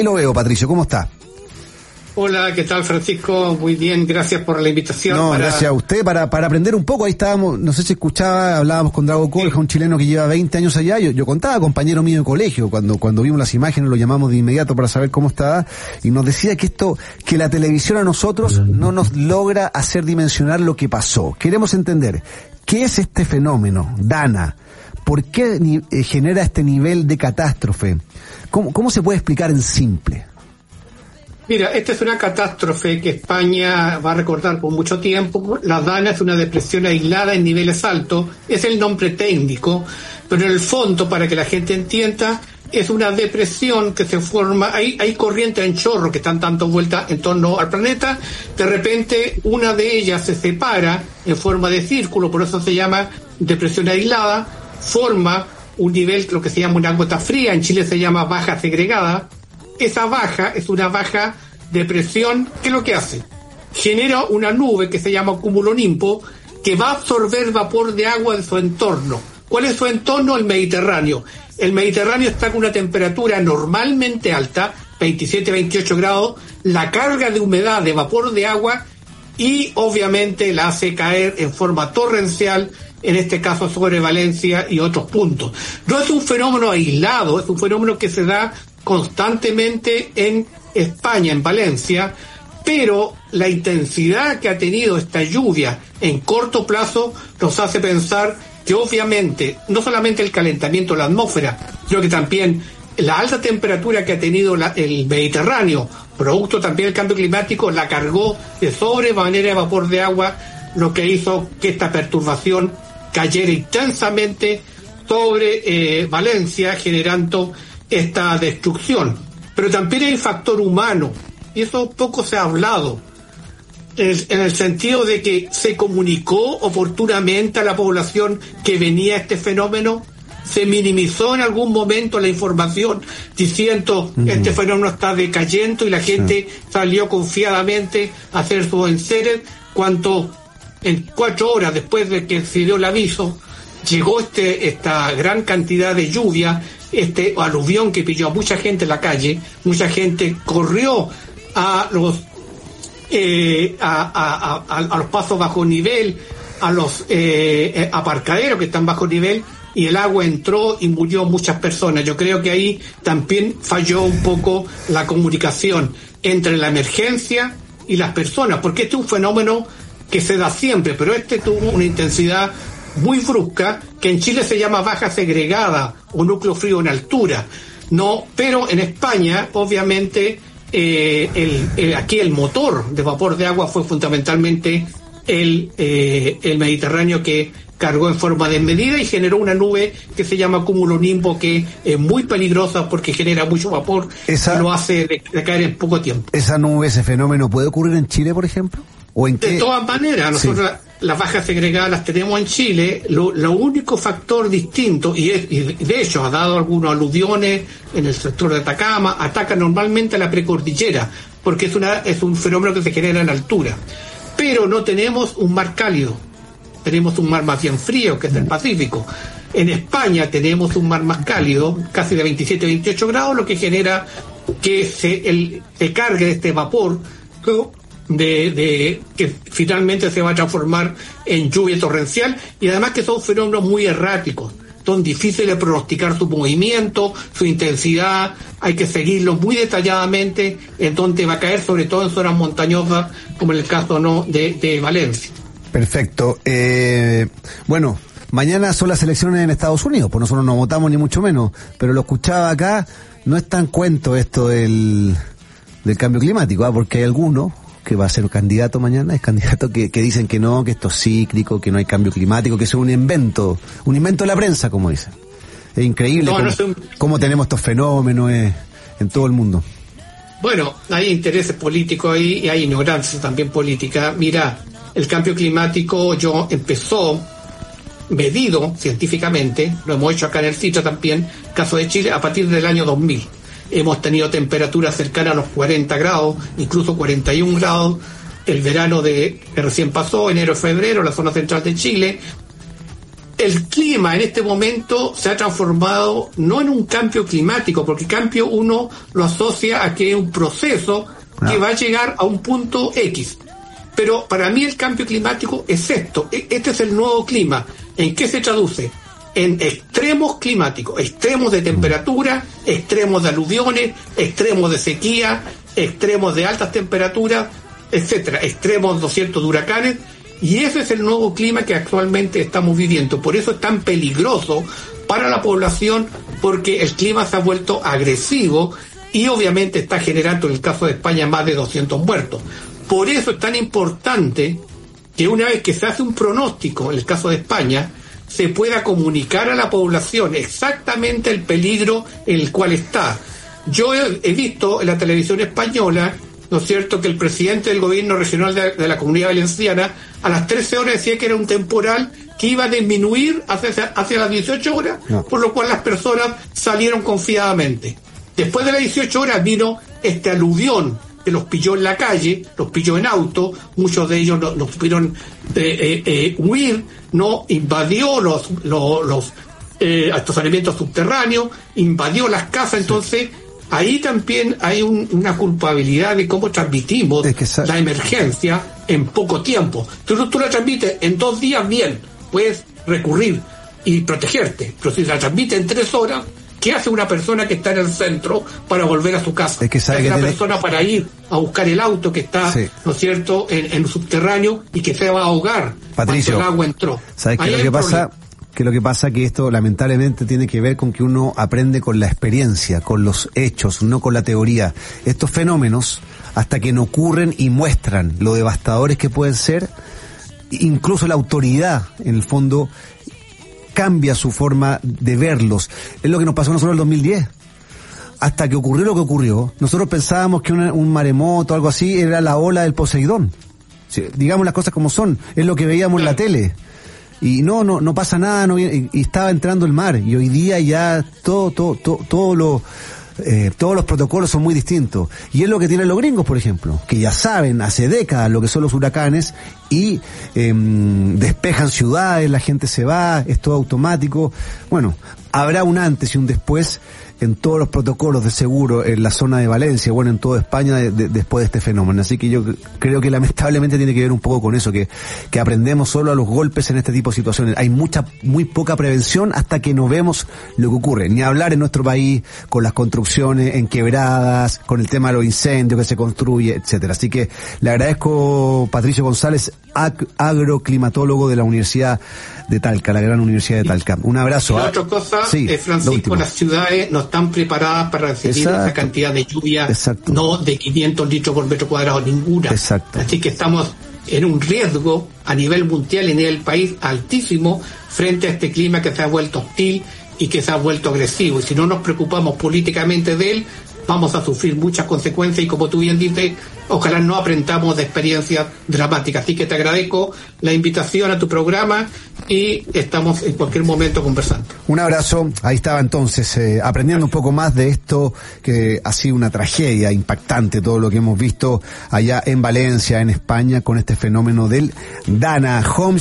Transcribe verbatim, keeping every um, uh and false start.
Lo veo, Patricio, ¿cómo está? Hola, ¿qué tal, Francisco? Muy bien, gracias por la invitación. No, para... gracias a usted, para para aprender un poco. Ahí estábamos, no sé si escuchaba, hablábamos con Drago Colja, sí. Un chileno que lleva veinte años allá. Yo, yo contaba, compañero mío de colegio, cuando cuando vimos las imágenes lo llamamos de inmediato para saber cómo estaba, y nos decía que esto, que la televisión a nosotros no nos logra hacer dimensionar lo que pasó. Queremos entender, ¿qué es este fenómeno, Dana? ¿Por qué ni, eh, genera este nivel de catástrofe? ¿Cómo, cómo se puede explicar en simple? Mira, esta es una catástrofe que España va a recordar por mucho tiempo. La Dana es una depresión aislada en niveles altos, es el nombre técnico, pero en el fondo, para que la gente entienda, es una depresión que se forma, hay, hay corrientes en chorro que están dando vueltas en torno al planeta, de repente una de ellas se separa en forma de círculo, por eso se llama depresión aislada, forma un nivel, lo que se llama una gota fría, en Chile se llama baja segregada. Esa baja es una baja de presión, ¿qué es lo que hace? Genera una nube que se llama cumulonimbo, que va a absorber vapor de agua de su entorno. ¿Cuál es su entorno? El Mediterráneo. El Mediterráneo está con una temperatura normalmente alta, veintisiete a veintiocho grados, la carga de humedad de vapor de agua y obviamente la hace caer en forma torrencial, en este caso sobre Valencia y otros puntos. No es un fenómeno aislado, es un fenómeno que se da constantemente en España, en Valencia, pero la intensidad que ha tenido esta lluvia en corto plazo nos hace pensar que obviamente no solamente el calentamiento de la atmósfera, sino que también la alta temperatura que ha tenido la, el Mediterráneo, producto también del cambio climático, la cargó de sobremanera de vapor de agua, lo que hizo que esta perturbación cayera intensamente sobre eh, Valencia, generando esta destrucción. Pero también hay factor humano, y eso poco se ha hablado, en, en el sentido de que se comunicó oportunamente a la población que venía este fenómeno, se minimizó en algún momento la información diciendo uh-huh. este fenómeno está decayendo y la gente sí. salió confiadamente a hacer sus enseres, cuando en cuatro horas después de que se dio el aviso llegó este esta gran cantidad de lluvia, este aluvión que pilló a mucha gente en la calle, mucha gente corrió a los eh, a, a, a, a los pasos bajo nivel, a los eh, aparcaderos que están bajo nivel, y el agua entró y murió muchas personas. Yo creo que ahí también falló un poco la comunicación entre la emergencia y las personas, porque este es un fenómeno que se da siempre, pero este tuvo una intensidad muy brusca, que en Chile se llama baja segregada o núcleo frío en altura, no, pero en España obviamente eh, el, el, aquí el motor de vapor de agua fue fundamentalmente el, eh, el Mediterráneo, que cargó en forma desmedida y generó una nube que se llama cumulonimbo, que es muy peligrosa porque genera mucho vapor esa, y lo hace decaer en poco tiempo. ¿Esa nube, ese fenómeno puede ocurrir en Chile, por ejemplo? ¿O en de qué? todas maneras, nosotros sí. las bajas segregadas las tenemos en Chile. Lo, lo único factor distinto, y, es, y de hecho ha dado algunos aluviones en el sector de Atacama, ataca normalmente a la precordillera, porque es, una, es un fenómeno que se genera en altura. Pero no tenemos un mar cálido, tenemos un mar más bien frío, que es el Pacífico. En España tenemos un mar más cálido, casi de veintisiete a veintiocho grados, lo que genera que se, el, se cargue este vapor, ¿no? De, de que finalmente se va a transformar en lluvia torrencial, y además que son fenómenos muy erráticos, son difíciles de pronosticar su movimiento, su intensidad, hay que seguirlo muy detalladamente en donde va a caer, sobre todo en zonas montañosas como en el caso no de, de Valencia. Perfecto. Eh, bueno, mañana son las elecciones en Estados Unidos, pues nosotros no votamos ni mucho menos, pero lo escuchaba acá, no es tan cuento esto del, del cambio climático, ¿eh? Porque hay algunos que va a ser candidato mañana, es candidato que, que dicen que no, que esto es cíclico, que no hay cambio climático, que eso es un invento, un invento de la prensa, como dicen. Es increíble no, cómo, no un... cómo tenemos estos fenómenos eh, en todo el mundo. Bueno, hay intereses políticos ahí y hay ignorancia también política. Mira, el cambio climático yo empezó medido científicamente, lo hemos hecho acá en el sitio también, caso de Chile, a partir del año dos mil. Hemos tenido temperaturas cercanas a los cuarenta grados, incluso cuarenta y un grados, el verano de que recién pasó, enero-febrero, la zona central de Chile. el clima en este momento se ha transformado no en un cambio climático, porque cambio uno lo asocia a que es un proceso no. que va a llegar a un punto X. Pero para mí el cambio climático es esto, este es el nuevo clima. ¿En qué se traduce? En extremos climáticos, extremos de temperatura, extremos de aluviones, extremos de sequía, extremos de altas temperaturas, etcétera, extremos, ¿no es cierto?, de huracanes, y ese es el nuevo clima que actualmente estamos viviendo. Por eso es tan peligroso para la población, porque el clima se ha vuelto agresivo y obviamente está generando, en el caso de España, más de doscientos muertos. Por eso es tan importante que una vez que se hace un pronóstico, en el caso de España, se pueda comunicar a la población exactamente el peligro en el cual está. Yo he, he visto en la televisión española, ¿no es cierto?, que el presidente del gobierno regional de, de la Comunidad Valenciana a las trece horas decía que era un temporal que iba a disminuir hacia, hacia las dieciocho horas, no. por lo cual las personas salieron confiadamente. Después de las dieciocho horas vino este aluvión que los pilló en la calle, los pilló en auto, muchos de ellos no, no supieron eh, eh, eh, huir, no invadió los los, los eh, estacionamientos subterráneos, invadió las casas, entonces ahí también hay un, una culpabilidad de cómo transmitimos es que sa- la emergencia en poco tiempo. Entonces tú la transmites en dos días, bien, puedes recurrir y protegerte, pero si la transmites en tres horas, ¿qué hace una persona que está en el centro para volver a su casa? Es que sabe ¿Qué hace que una tiene... persona para ir a buscar el auto que está, sí. ¿no es cierto?, en, en el subterráneo y que se va a ahogar Patricio, cuando el agua entró? ¿Sabes qué es lo que pasa? Que lo que pasa que esto lamentablemente tiene que ver con que uno aprende con la experiencia, con los hechos, no con la teoría. Estos fenómenos, hasta que no ocurren y muestran lo devastadores que pueden ser, incluso la autoridad, en el fondo, cambia su forma de verlos. Es lo que nos pasó a nosotros en el dos mil diez. Hasta que ocurrió lo que ocurrió, nosotros pensábamos que una, un maremoto o algo así era la ola del Poseidón. Sí, digamos las cosas como son, es lo que veíamos en la tele. Y no, no, no pasa nada, no, y, y estaba entrando el mar, y hoy día ya todo, todo, todo, todo lo, eh, todos los protocolos son muy distintos. Y es lo que tienen los gringos, por ejemplo, que ya saben hace décadas lo que son los huracanes y eh, despejan ciudades, la gente se va, es todo automático. Bueno, habrá un antes y un después en todos los protocolos de seguro en la zona de Valencia, bueno, en toda España de, de, después de este fenómeno. Así que yo creo que lamentablemente tiene que ver un poco con eso, que, que aprendemos solo a los golpes en este tipo de situaciones. Hay mucha, muy poca prevención hasta que no vemos lo que ocurre. Ni hablar en nuestro país con las construcciones en quebradas, con el tema de los incendios que se construye, etcétera. Así que le agradezco, Patricio González, ag- agroclimatólogo de la Universidad de Talca, la gran Universidad de Talca. Un abrazo. La otra cosa, sí, eh, Francisco, las ciudades no están preparadas para recibir Exacto. esa cantidad de lluvia, Exacto. no de quinientos litros por metro cuadrado, ninguna. Exacto. Así que estamos en un riesgo a nivel mundial y a nivel país altísimo frente a este clima que se ha vuelto hostil y que se ha vuelto agresivo. Y si no nos preocupamos políticamente de él, vamos a sufrir muchas consecuencias y, como tú bien dices, ojalá no aprendamos de experiencias dramáticas. Así que te agradezco la invitación a tu programa y estamos en cualquier momento conversando. Un abrazo. Ahí estaba entonces eh, aprendiendo un poco más de esto que ha sido una tragedia impactante, todo lo que hemos visto allá en Valencia, en España, con este fenómeno del Dana. Homes